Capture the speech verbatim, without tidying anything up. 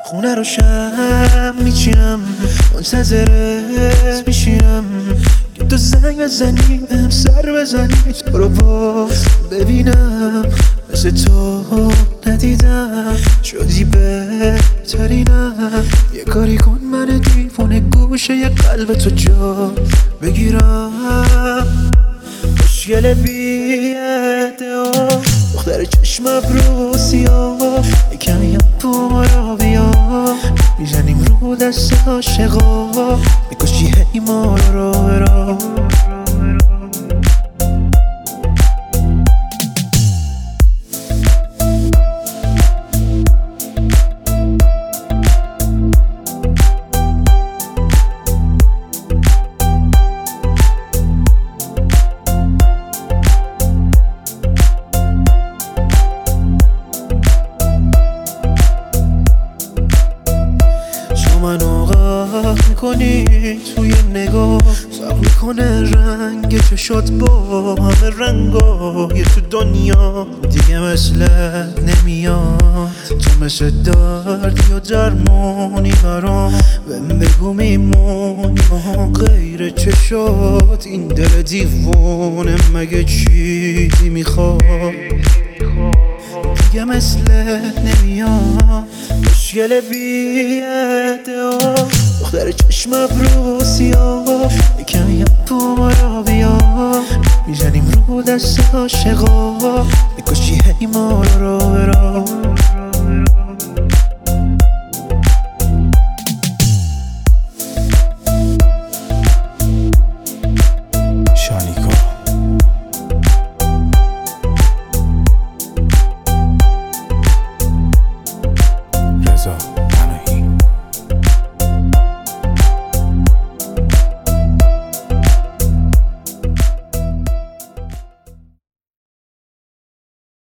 خونه رو شم میچینم، منتظرت میشینم که تو زنگ بزنی بهم سر بزنی، تو رو باز ببینم. مثل تو ندیدم، شدی بهترینم. یه کاری کن من دیوونه گوشه یه قلب تو جا بگیرم. خوشگل بی ادعا، دختر چشم ابرو سیاه، یکم یه پا را بیا. میزنیم رو دست عاشقا، میکشی هی ما رو برا. منو غرق میکنی توی نگاه، فرق میکنه رنگ چشات با همه رنگای تو دنیا. دیگه مثلت نمیاد، تو مثل دردی و درمانی برام. بهم بگو میمونی غیر چشات، این دل دیوونه مگه چیزی میخواد؟ دیگه مثلت نمیاد، خوشگل بی ادعا، دختر چشم ابرو سیاه، یکم یه پا را بیا. میزنیم رو دست عاشقا، میکشی هی ما رو برا.